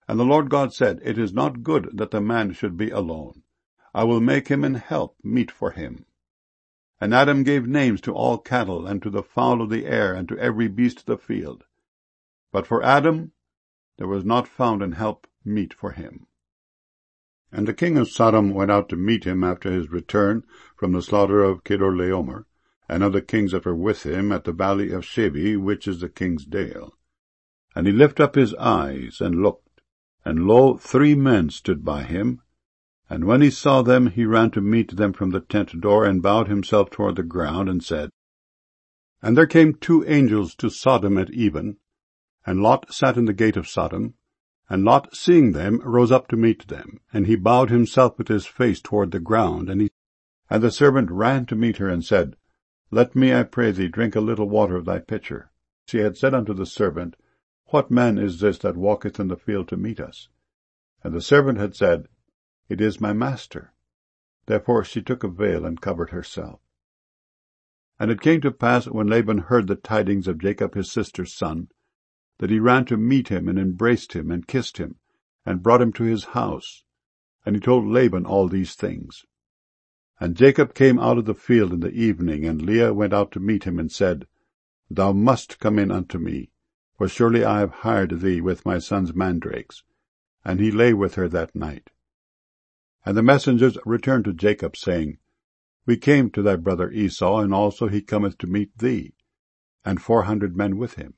And the Lord God said, It is not good that the man should be alone. I will make him an help meet for him. And Adam gave names to all cattle, and to the fowl of the air, and to every beast of the field. But for Adam there was not found an help meet for him. And the king of Sodom went out to meet him after his return from the slaughter of Kedorlaomer, and of the kings that were with him at the valley of Shevi, which is the king's dale. And he lifted up his eyes, and looked, and lo, 3 men stood by him. And when he saw them, he ran to meet them from the tent door, and bowed himself toward the ground, and said, And there came 2 angels to Sodom at even, and Lot sat in the gate of Sodom. And Lot, seeing them, rose up to meet them, and he bowed himself with his face toward the ground. And the servant ran to meet her, and said, Let me, I pray thee, drink a little water of thy pitcher. She had said unto the servant, What man is this that walketh in the field to meet us? And the servant had said, It is my master. Therefore she took a veil and covered herself. And it came to pass, when Laban heard the tidings of Jacob his sister's son, that he ran to meet him, and embraced him, and kissed him, and brought him to his house. And he told Laban all these things. And Jacob came out of the field in the evening, and Leah went out to meet him, and said, Thou must come in unto me, for surely I have hired thee with my son's mandrakes. And he lay with her that night. And the messengers returned to Jacob, saying, We came to thy brother Esau, and also he cometh to meet thee, and 400 men with him.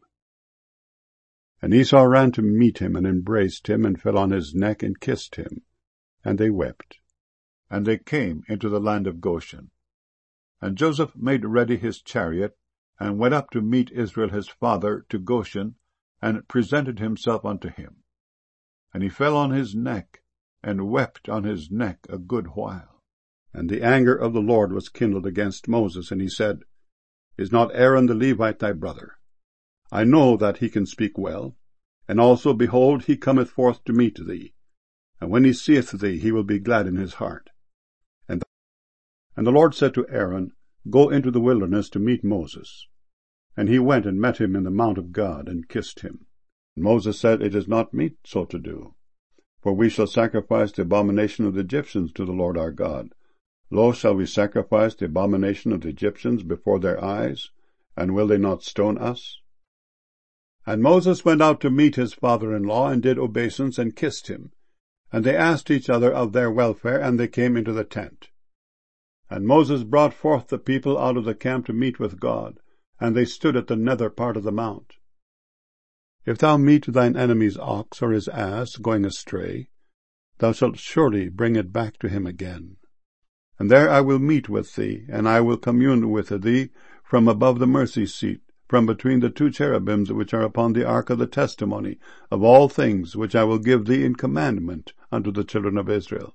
And Esau ran to meet him, and embraced him, and fell on his neck, and kissed him. And they wept. And they came into the land of Goshen. And Joseph made ready his chariot, and went up to meet Israel his father to Goshen, and presented himself unto him. And he fell on his neck, and wept on his neck a good while. And the anger of the Lord was kindled against Moses, and he said, Is not Aaron the Levite thy brother? I know that he can speak well, and also, behold, he cometh forth to meet thee, and when he seeth thee, he will be glad in his heart. And the Lord said to Aaron, Go into the wilderness to meet Moses. And he went and met him in the mount of God, and kissed him. And Moses said, It is not meet so to do, for we shall sacrifice the abomination of the Egyptians to the Lord our God. Lo, shall we sacrifice the abomination of the Egyptians before their eyes, and will they not stone us? And Moses went out to meet his father-in-law, and did obeisance, and kissed him. And they asked each other of their welfare, and they came into the tent. And Moses brought forth the people out of the camp to meet with God, and they stood at the nether part of the mount. If thou meet thine enemy's ox or his ass going astray, thou shalt surely bring it back to him again. And there I will meet with thee, and I will commune with thee from above the mercy seat, from between the 2 cherubims which are upon the ark of the testimony, of all things which I will give thee in commandment unto the children of Israel.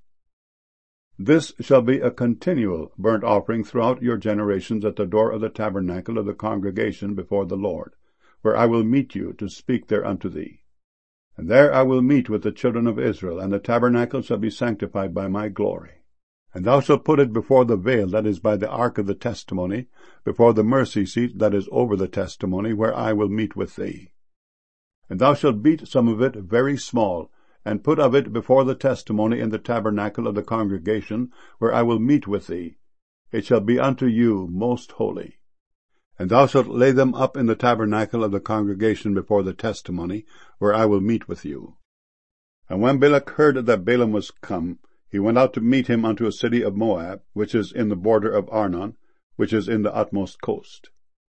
This shall be a continual burnt offering throughout your generations at the door of the tabernacle of the congregation before the Lord, where I will meet you to speak there unto thee. And there I will meet with the children of Israel, and the tabernacle shall be sanctified by my glory. And thou shalt put it before the veil that is by the ark of the testimony, before the mercy seat that is over the testimony, where I will meet with thee. And thou shalt beat some of it very small, and put of it before the testimony in the tabernacle of the congregation, where I will meet with thee. It shall be unto you most holy. And thou shalt lay them up in the tabernacle of the congregation before the testimony, where I will meet with you. And when Balak heard that Balaam was come, he went out to meet him unto a city of Moab, which is in the border of Arnon, which is in the utmost coast.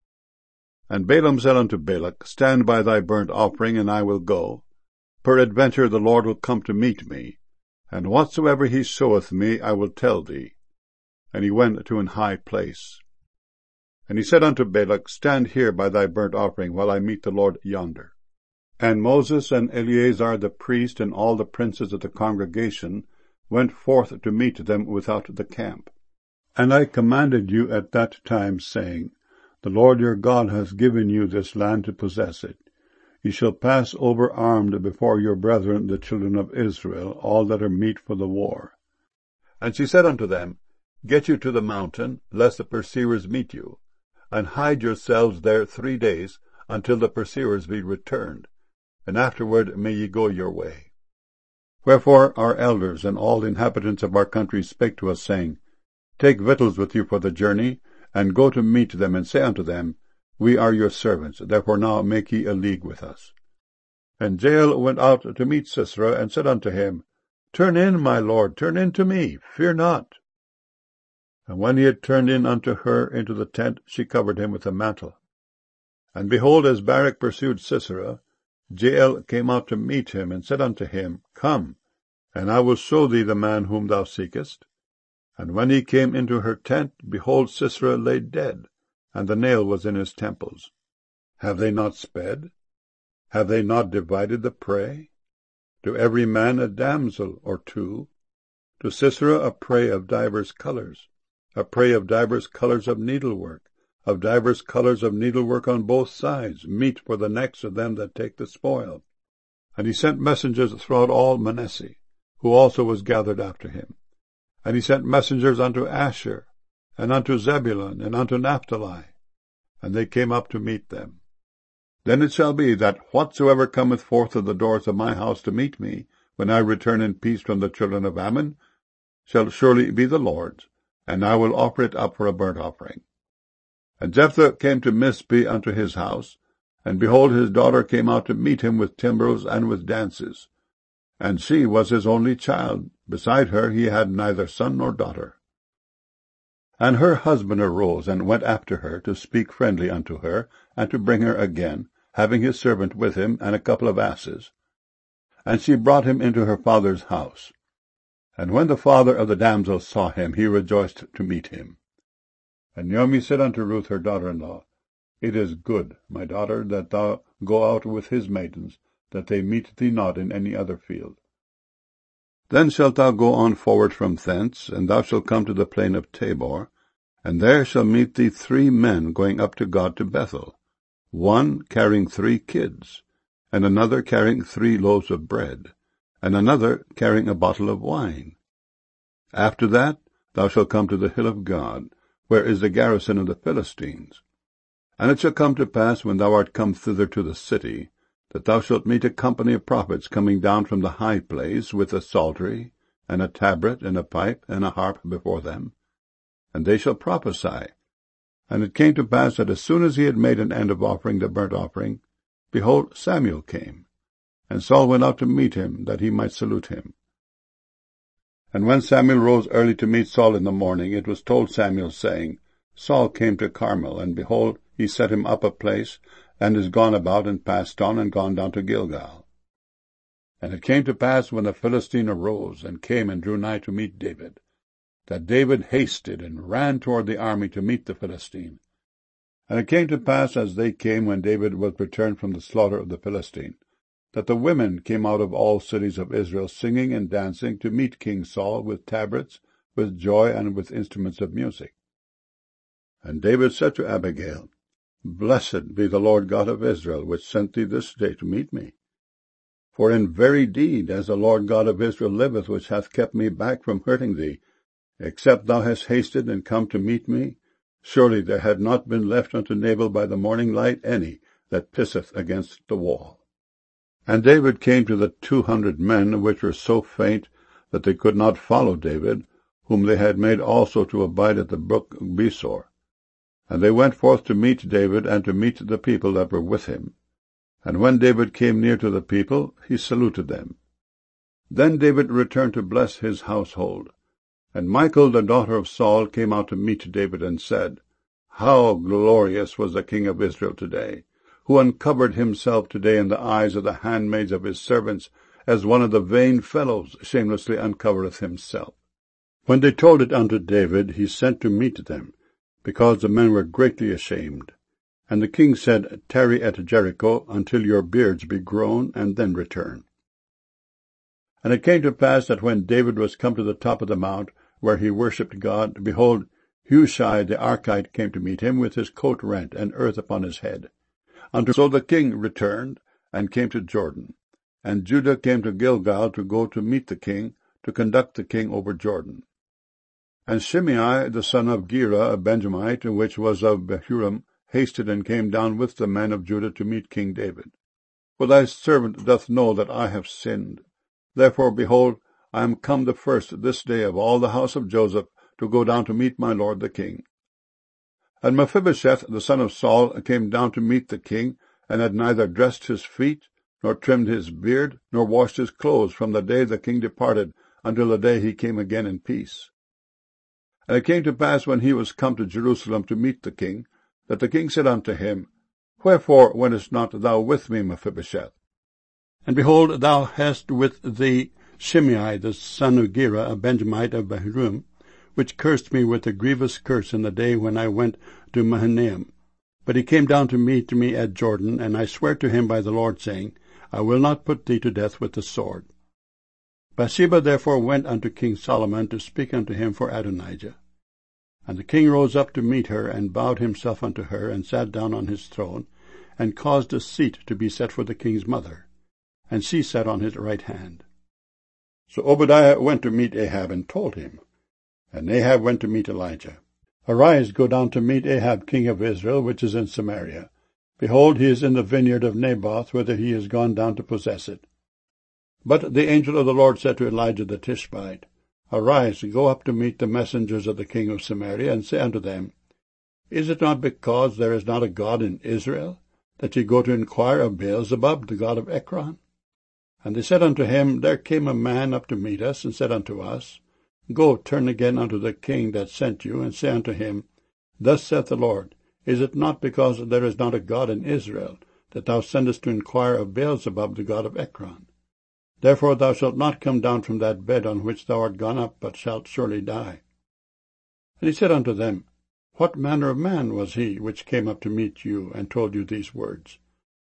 And Balaam said unto Balak, Stand by thy burnt offering, and I will go. Peradventure the Lord will come to meet me, and whatsoever he showeth me I will tell thee. And he went to an high place. And he said unto Balak, Stand here by thy burnt offering, while I meet the Lord yonder. And Moses and Eleazar the priest and all the princes of the congregation went forth to meet them without the camp. And I commanded you at that time, saying, The Lord your God hath given you this land to possess it. Ye shall pass over armed before your brethren the children of Israel, all that are meet for the war. And she said unto them, Get you to the mountain, lest the pursuers meet you, and hide yourselves there 3 days, until the pursuers be returned, and afterward may ye go your way. Wherefore our elders and all the inhabitants of our country spake to us, saying, Take victuals with you for the journey, and go to meet them, and say unto them, We are your servants, therefore now make ye a league with us. And Jael went out to meet Sisera, and said unto him, Turn in, my lord, turn in to me, fear not. And when he had turned in unto her into the tent, she covered him with a mantle. And behold, as Barak pursued Sisera, Jael came out to meet him, and said unto him, Come, and I will show thee the man whom thou seekest. And when he came into her tent, behold, Sisera lay dead, and the nail was in his temples. Have they not sped? Have they not divided the prey? To every man a damsel or two, to Sisera a prey of divers colours, a prey of divers colours of needlework, of divers colours of needlework on both sides, meat for the necks of them that take the spoil. And he sent messengers throughout all Manasseh, who also was gathered after him. And he sent messengers unto Asher, and unto Zebulun, and unto Naphtali, and they came up to meet them. Then it shall be that whatsoever cometh forth of the doors of my house to meet me, when I return in peace from the children of Ammon, shall surely be the Lord's, and I will offer it up for a burnt offering. And Jephthah came to Mizpeh unto his house, and behold, his daughter came out to meet him with timbrels and with dances. And she was his only child. Beside her he had neither son nor daughter. And her husband arose, and went after her, to speak friendly unto her, and to bring her again, having his servant with him, and a couple of asses. And she brought him into her father's house. And when the father of the damsel saw him, he rejoiced to meet him. And Naomi said unto Ruth her daughter-in-law, It is good, my daughter, that thou go out with his maidens, that they meet thee not in any other field. Then shalt thou go on forward from thence, and thou shalt come to the plain of Tabor, and there shall meet thee 3 men going up to God to Bethel, one carrying 3 kids, and another carrying 3 loaves of bread, and another carrying a bottle of wine. After that thou shalt come to the hill of God, where is the garrison of the Philistines. And it shall come to pass, when thou art come thither to the city, that thou shalt meet a company of prophets coming down from the high place, with a psaltery, and a tabret, and a pipe, and a harp before them. And they shall prophesy. And it came to pass that as soon as he had made an end of offering the burnt offering, behold, Samuel came. And Saul went out to meet him, that he might salute him. And when Samuel rose early to meet Saul in the morning, it was told Samuel, saying, Saul came to Carmel, and behold, he set him up a place, and is gone about, and passed on, and gone down to Gilgal. And it came to pass, when the Philistine arose, and came and drew nigh to meet David, that David hasted, and ran toward the army to meet the Philistine. And it came to pass, as they came, when David was returned from the slaughter of the Philistine, that the women came out of all cities of Israel, singing and dancing, to meet King Saul with tabrets, with joy, and with instruments of music. And David said to Abigail, Blessed be the Lord God of Israel, which sent thee this day to meet me. For in very deed, as the Lord God of Israel liveth, which hath kept me back from hurting thee, except thou hast hasted and come to meet me, surely there had not been left unto Nabal by the morning light any that pisseth against the wall. And David came to the 200 men, which were so faint that they could not follow David, whom they had made also to abide at the brook Besor. And they went forth to meet David, and to meet the people that were with him. And when David came near to the people, he saluted them. Then David returned to bless his household. And Michal, the daughter of Saul, came out to meet David, and said, How glorious was the king of Israel today, who uncovered himself today in the eyes of the handmaids of his servants, as one of the vain fellows shamelessly uncovereth himself. When they told it unto David, he sent to meet them, because the men were greatly ashamed. And the king said, Tarry at Jericho until your beards be grown, and then return. And it came to pass that when David was come to the top of the mount, where he worshipped God, behold, Hushai the Archite came to meet him, with his coat rent, and earth upon his head. So the king returned, and came to Jordan. And Judah came to Gilgal to go to meet the king, to conduct the king over Jordan. And Shimei the son of Gera, a Benjamite, which was of Bahurim, hasted and came down with the men of Judah to meet King David. For thy servant doth know that I have sinned. Therefore, behold, I am come the first this day of all the house of Joseph to go down to meet my lord the king. And Mephibosheth the son of Saul came down to meet the king, and had neither dressed his feet, nor trimmed his beard, nor washed his clothes, from the day the king departed until the day he came again in peace. And it came to pass, when he was come to Jerusalem to meet the king, that the king said unto him, Wherefore wentest not thou with me, Mephibosheth? And behold, thou hast with thee Shimei the son of Gera, a Benjamite of Bahurim, which cursed me with a grievous curse in the day when I went to Mahanaim. But he came down to meet me at Jordan, and I sware to him by the Lord, saying, I will not put thee to death with the sword. Bathsheba therefore went unto King Solomon to speak unto him for Adonijah. And the king rose up to meet her, and bowed himself unto her, and sat down on his throne, and caused a seat to be set for the king's mother, and she sat on his right hand. So Obadiah went to meet Ahab, and told him. And Ahab went to meet Elijah. Arise, go down to meet Ahab king of Israel, which is in Samaria. Behold, he is in the vineyard of Naboth, whither he is gone down to possess it. But the angel of the Lord said to Elijah the Tishbite, Arise, go up to meet the messengers of the king of Samaria, and say unto them, Is it not because there is not a God in Israel, that ye go to inquire of Beelzebub, the god of Ekron? And they said unto him, There came a man up to meet us, and said unto us, Go, turn again unto the king that sent you, and say unto him, Thus saith the Lord, Is it not because there is not a God in Israel, that thou sendest to inquire of Beelzebub, the god of Ekron? Therefore thou shalt not come down from that bed on which thou art gone up, but shalt surely die. And he said unto them, What manner of man was he which came up to meet you, and told you these words?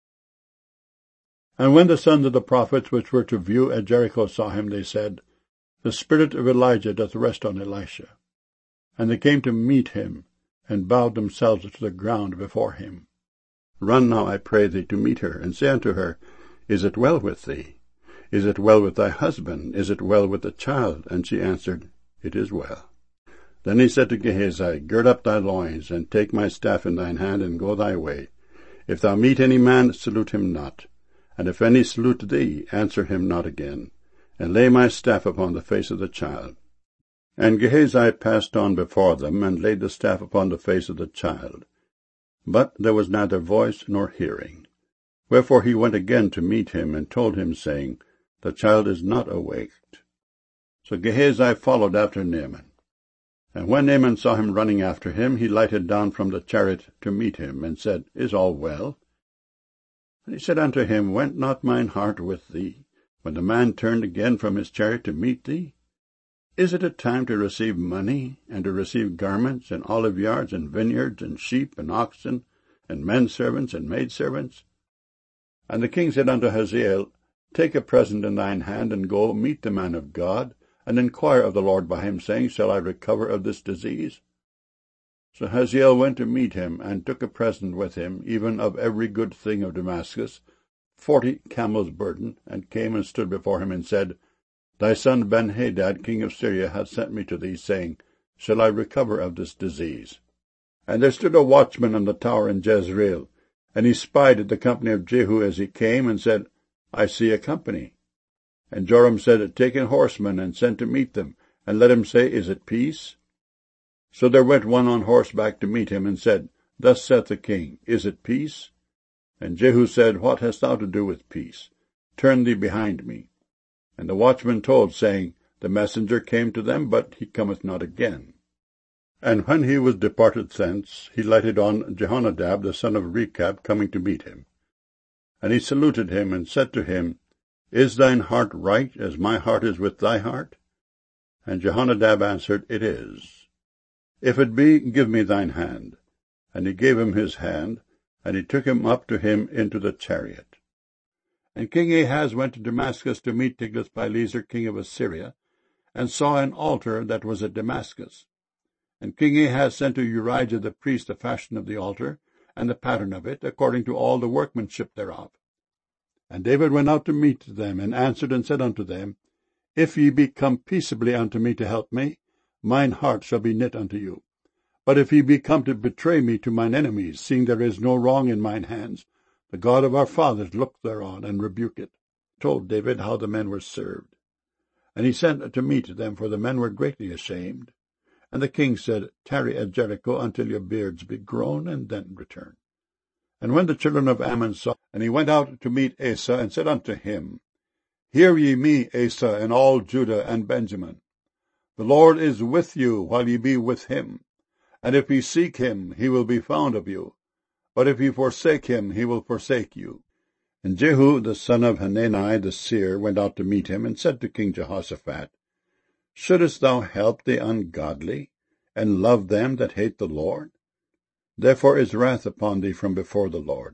And when the sons of the prophets which were to view at Jericho saw him, they said, The spirit of Elijah doth rest on Elisha. And they came to meet him, and bowed themselves to the ground before him. Run now, I pray thee, to meet her, and say unto her, Is it well with thee? Is it well with thy husband? Is it well with the child? And she answered, It is well. Then he said to Gehazi, Gird up thy loins, and take my staff in thine hand, and go thy way. If thou meet any man, salute him not. And if any salute thee, answer him not again. And lay my staff upon the face of the child. And Gehazi passed on before them, and laid the staff upon the face of the child. But there was neither voice nor hearing. Wherefore he went again to meet him, and told him, saying, The child is not awaked. So Gehazi followed after Naaman. And when Naaman saw him running after him, he lighted down from the chariot to meet him, and said, Is all well? And he said unto him, Went not mine heart with thee, when the man turned again from his chariot to meet thee? Is it a time to receive money, and to receive garments, and oliveyards, and vineyards, and sheep, and oxen, and menservants, and maidservants? And the king said unto Hazael, Take a present in thine hand, and go meet the man of God, and inquire of the Lord by him, saying, Shall I recover of this disease? So Hazael went to meet him, and took a present with him, even of every good thing of Damascus, 40 camels' burden, and came and stood before him, and said, Thy son Ben-Hadad, king of Syria, hath sent me to thee, saying, Shall I recover of this disease? And there stood a watchman on the tower in Jezreel, and he spied at the company of Jehu as he came, and said, I see a company. And Joram said, Take in horsemen, and send to meet them, and let him say, Is it peace? So there went one on horseback to meet him, and said, Thus saith the king, Is it peace? And Jehu said, What hast thou to do with peace? Turn thee behind me. And the watchman told, saying, The messenger came to them, but he cometh not again. And when he was departed thence, he lighted on Jehonadab the son of Rechab, coming to meet him. And he saluted him, and said to him, Is thine heart right, as my heart is with thy heart? And Jehonadab answered, It is. If it be, give me thine hand. And he gave him his hand, and he took him up to him into the chariot. And King Ahaz went to Damascus to meet Tiglath-Pileser king of Assyria, and saw an altar that was at Damascus. And King Ahaz sent to Urijah the priest the fashion of the altar, and the pattern of it, according to all the workmanship thereof. And David went out to meet them, and answered and said unto them, If ye be come peaceably unto me to help me, mine heart shall be knit unto you. But if ye be come to betray me to mine enemies, seeing there is no wrong in mine hands, the God of our fathers look thereon, and rebuke it. Told David how the men were served. And he sent to meet them, for the men were greatly ashamed. And the king said, Tarry at Jericho until your beards be grown, and then return. And when the children of Ammon saw, and he went out to meet Asa, and said unto him, Hear ye me, Asa, and all Judah and Benjamin. The Lord is with you while ye be with him. And if ye seek him, he will be found of you. But if ye forsake him, he will forsake you. And Jehu the son of Hanani the seer went out to meet him, and said to King Jehoshaphat, Shouldest thou help the ungodly, and love them that hate the Lord? Therefore is wrath upon thee from before the Lord.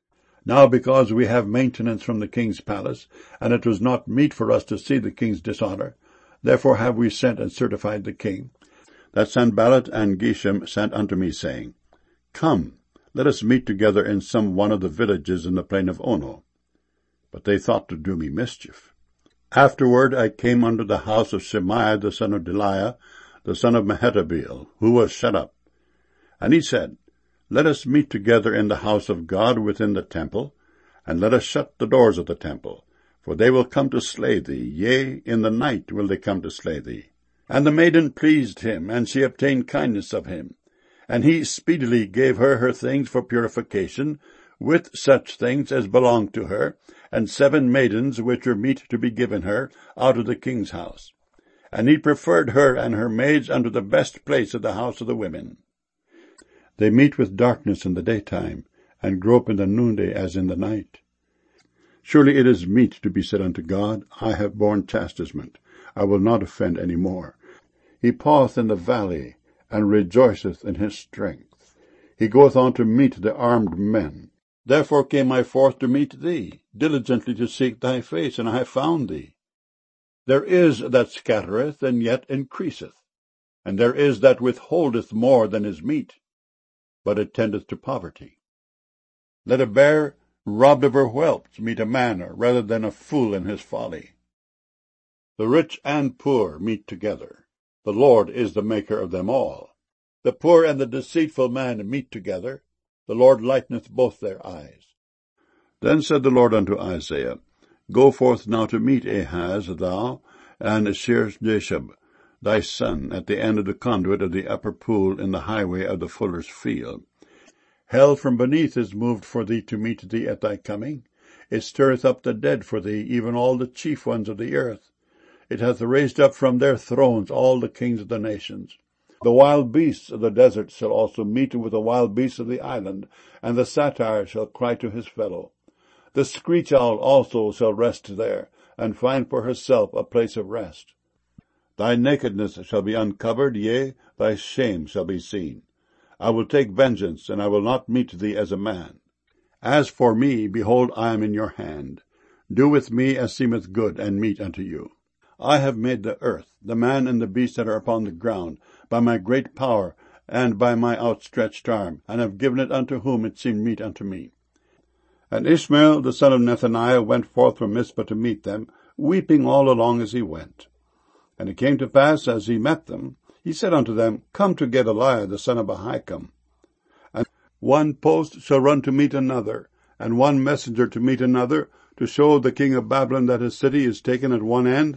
Now because we have maintenance from the king's palace, and it was not meet for us to see the king's dishonour, therefore have we sent and certified the king, that Sanballat and Geshem sent unto me, saying, Come, let us meet together in some one of the villages in the plain of Ono. But they thought to do me mischief. Afterward I came unto the house of Shemaiah the son of Delaiah, the son of Mehetabeel, who was shut up. And he said, Let us meet together in the house of God within the temple, and let us shut the doors of the temple, for they will come to slay thee, yea, in the night will they come to slay thee. And the maiden pleased him, and she obtained kindness of him. And he speedily gave her her things for purification, with such things as belonged to her, and 7 maidens which were meet to be given her, out of the king's house. And he preferred her and her maids unto the best place of the house of the women. They meet with darkness in the daytime, and grope in the noonday as in the night. Surely it is meet to be said unto God, I have borne chastisement, I will not offend any more. He paweth in the valley, and rejoiceth in his strength. He goeth on to meet the armed men. Therefore came I forth to meet thee, diligently to seek thy face, and I have found thee. There is that scattereth, and yet increaseth, and there is that withholdeth more than is meet, but it tendeth to poverty. Let a bear robbed of her whelps meet a man, rather than a fool in his folly. The rich and poor meet together. The Lord is the maker of them all. The poor and the deceitful man meet together. The Lord lighteneth both their eyes. Then said the Lord unto Isaiah, Go forth now to meet Ahaz, thou, and Shear-jashub, thy son, at the end of the conduit of the upper pool in the highway of the fuller's field. Hell from beneath is moved for thee to meet thee at thy coming. It stirreth up the dead for thee, even all the chief ones of the earth. It hath raised up from their thrones all the kings of the nations. The wild beasts of the desert shall also meet with the wild beasts of the island, and the satyr shall cry to his fellow. The screech owl also shall rest there, and find for herself a place of rest. Thy nakedness shall be uncovered, yea, thy shame shall be seen. I will take vengeance, and I will not meet thee as a man. As for me, behold, I am in your hand. Do with me as seemeth good and meet unto you. I have made the earth, the man and the beast that are upon the ground, by my great power, and by my outstretched arm, and have given it unto whom it seemed meet unto me. And Ishmael the son of Nethaniah went forth from Mizpah to meet them, weeping all along as he went. And it came to pass, as he met them, he said unto them, Come to Gedaliah the son of Ahikam. And one post shall run to meet another, and one messenger to meet another, to show the king of Babylon that his city is taken at one end.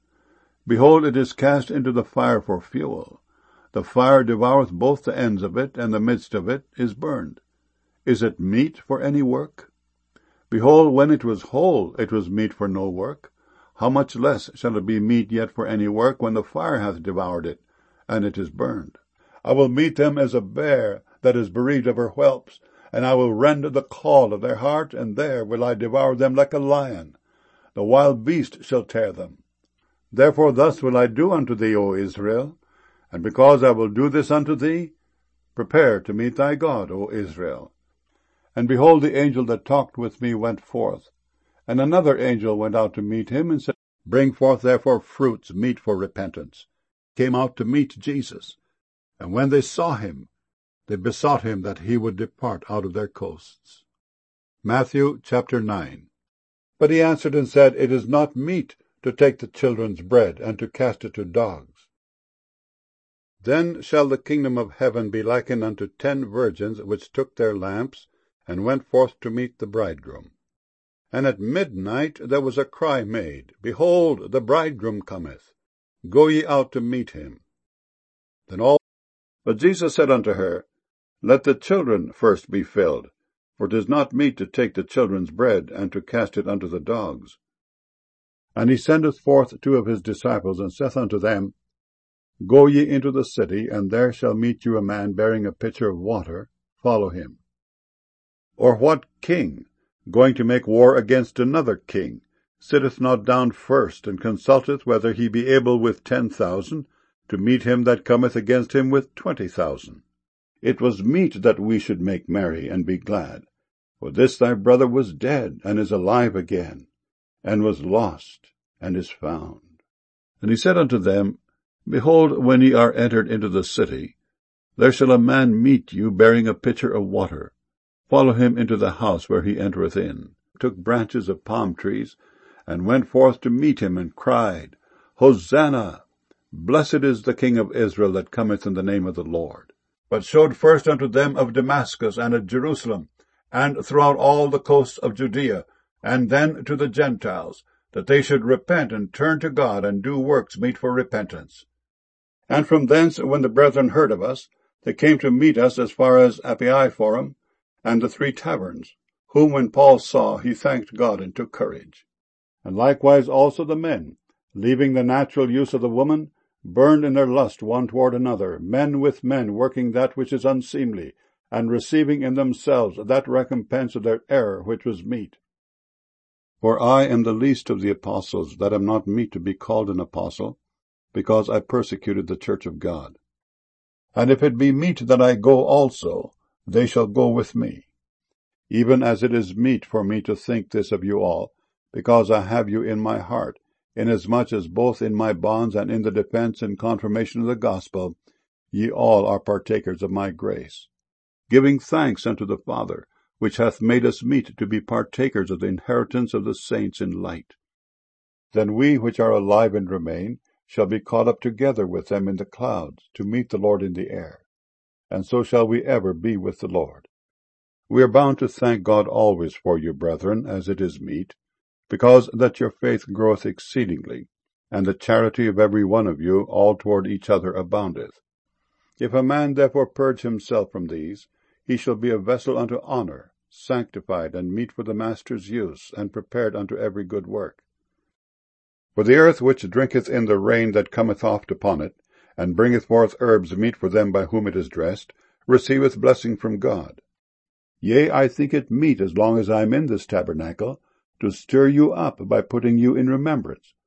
Behold, it is cast into the fire for fuel. The fire devoureth both the ends of it, and the midst of it is burned. Is it meet for any work? Behold, when it was whole, it was meet for no work. How much less shall it be meet yet for any work, when the fire hath devoured it, and it is burned? I will meet them as a bear that is bereaved of her whelps, and I will rend the caul of their heart, and there will I devour them like a lion. The wild beast shall tear them. Therefore thus will I do unto thee, O Israel, and because I will do this unto thee, prepare to meet thy God, O Israel. And behold, the angel that talked with me went forth, and another angel went out to meet him, and said, Bring forth therefore fruits meet for repentance. Came out to meet Jesus. And when they saw him, they besought him that he would depart out of their coasts. Matthew chapter 9. But he answered and said, It is not meet to take the children's bread, and to cast it to dogs. Then shall the kingdom of heaven be likened unto 10 virgins, which took their lamps, and went forth to meet the bridegroom. And at midnight there was a cry made, Behold, the bridegroom cometh. Go ye out to meet him. But Jesus said unto her, Let the children first be filled, for it is not meet to take the children's bread, and to cast it unto the dogs. And he sendeth forth 2 of his disciples, and saith unto them, Go ye into the city, and there shall meet you a man bearing a pitcher of water. Follow him. Or what king, going to make war against another king, sitteth not down first, and consulteth whether he be able with 10,000 to meet him that cometh against him with 20,000? It was meet that we should make merry and be glad. For this thy brother was dead, and is alive again, and was lost, and is found. And he said unto them, Behold, when ye are entered into the city, there shall a man meet you bearing a pitcher of water. Follow him into the house where he entereth in. Took branches of palm trees, and went forth to meet him, and cried, Hosanna! Blessed is the King of Israel that cometh in the name of the Lord. But showed first unto them of Damascus and of Jerusalem, and throughout all the coasts of Judea, and then to the Gentiles, that they should repent and turn to God, and do works meet for repentance. And from thence, when the brethren heard of us, they came to meet us as far as Appii-forum, and the 3 taverns, whom when Paul saw, he thanked God, and took courage. And likewise also the men, leaving the natural use of the woman, burned in their lust one toward another, men with men, working that which is unseemly, and receiving in themselves that recompense of their error which was meet. For I am the least of the apostles, that am not meet to be called an apostle, because I persecuted the church of God. And if it be meet that I go also, they shall go with me. Even as it is meet for me to think this of you all, because I have you in my heart, inasmuch as both in my bonds and in the defense and confirmation of the gospel, ye all are partakers of my grace, giving thanks unto the Father, which hath made us meet to be partakers of the inheritance of the saints in light. Then we which are alive and remain shall be caught up together with them in the clouds, to meet the Lord in the air. And so shall we ever be with the Lord. We are bound to thank God always for you, brethren, as it is meet, because that your faith groweth exceedingly, and the charity of every one of you all toward each other aboundeth. If a man therefore purge himself from these, he shall be a vessel unto honor, sanctified, and meet for the master's use, and prepared unto every good work. For the earth which drinketh in the rain that cometh oft upon it, and bringeth forth herbs meet for them by whom it is dressed, receiveth blessing from God. Yea, I think it meet, as long as I am in this tabernacle, to stir you up by putting you in remembrance,